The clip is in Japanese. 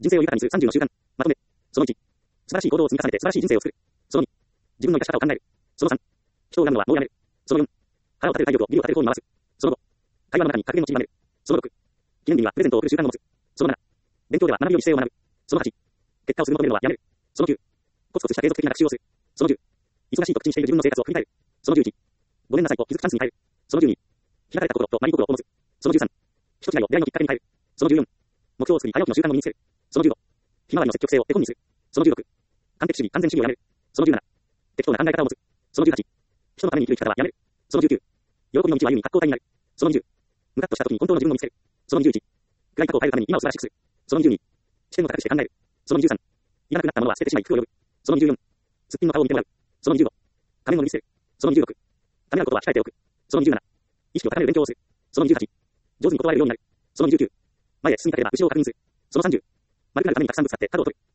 人生を豊かにする30の習慣。まとめ。その1。素晴らしい行動を積み重ねて素晴らしい人生を作る。その2。自分の生かし方を考える。その3。人を恨むのはもうやめる。その4。腹を立てる体力をビルを立てる方に回す。その5。会話の中に格言を散りばめる。その6。記念日にはプレゼントを送る習慣を持つ。その7。勉強では学びより姿勢を学ぶ。その8。結果をすぐ求めるのはやめる。その9。コツコツした継続的な学習をする。その10。忙しいと口にしている自分の生活を振り返る。その11。ごめんなさいと気づくチャンスに変える。その12。開かれた心とマリ心を持つ。その13。人違いを出会いのきっかけに変える。その14。目標を作り早起きの習慣を身につける。その15。ひまわりの積極性を手本にする。その16。完璧主義完全主義をやめる。その17。適当な考え方を持つ。その18。人のために生きる生き方はやめる。その19。喜びの道を歩み発光体になる。その20。ムカッとした時に本当の自分を見つける。その21。暗い過去を変えるために今を素晴らしくする。その22。視点を高くして考える。その23。いらなくなったものは捨ててしまい服を呼ぶ。その24。すっぴんの顔を見てもらう。その25。仮面を脱ぎ捨てる。その26。ためらうことは控えておく。その27。意識を高める勉強をする。その28。上手に断れるようになる。その29。前へ進みたければ後ろを確認する。その30。丸くなるためにたくさんぶつかって角を取る。